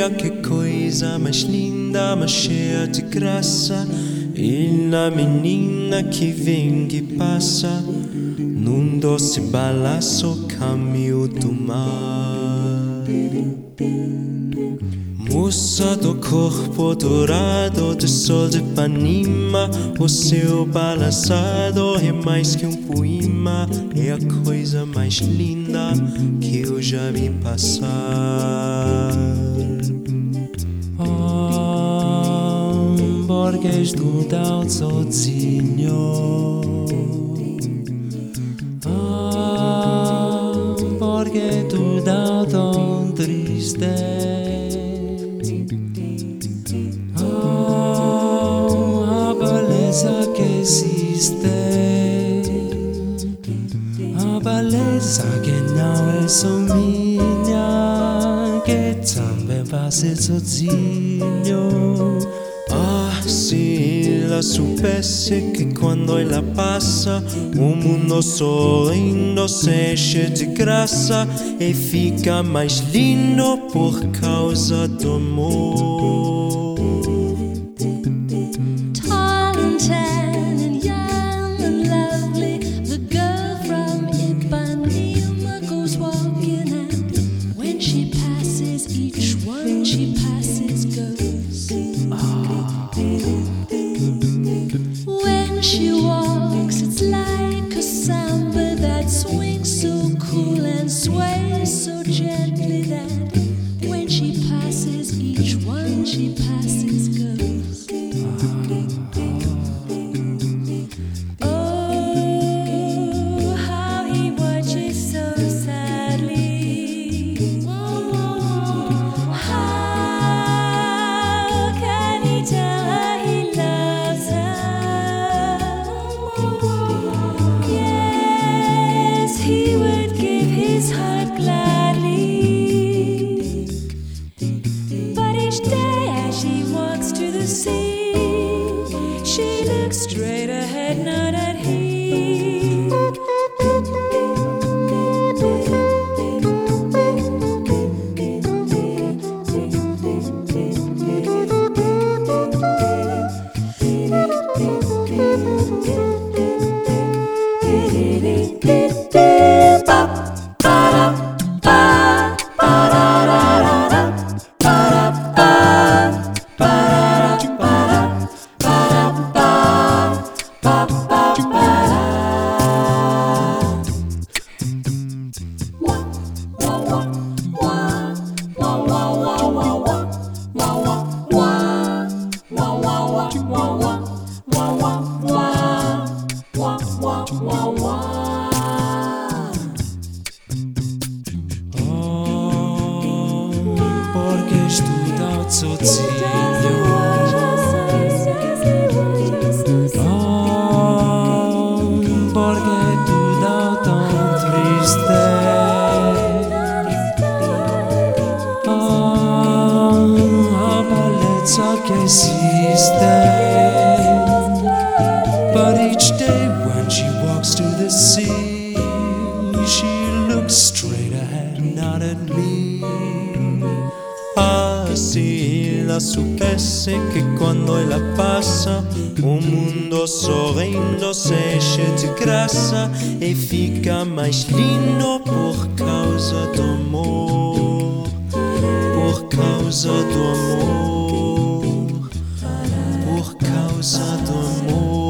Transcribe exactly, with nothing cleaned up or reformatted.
Olha que coisa mais linda, mais cheia de graça. E a menina que vem e passa num doce balanço caminho do mar. Moça do corpo dourado de sol de Ipanema, o seu balançado é mais que um poema. É a coisa mais linda que eu já vi passar. Oh, borguês do Dão sozinho. Oh, borguês do Dão tão triste. Oh, a beleza que existe, a beleza que não é só minha, que também vai ser sozinho. Ah, se ela soubesse que quando ela passa o mundo sorrindo se enche de graça e fica mais lindo por causa do amor. Tall and tan and young and lovely, the girl from Ipanema goes walking, and when she passes, each one she passes goes. When she walks, it's like a samba that swings so cool and sways so gently that when she passes, each one she passes goes. Oh, how he watches so sadly. How can he tell her he loves her? Yes, he would give his heart gladly. But each day as she walks to the sea, she looks straight ahead, not at him. Borguês do Dão sozinho. Oh, borguês do Dão tão triste. Oh, a beleza que existe. But each day when she walks to the sea, she looks straight ahead, not at me. Ah, se ela soubesse que quando ela passa o mundo sorrindo se enche de graça e fica mais lindo por causa do amor, por causa do amor, por causa do amor.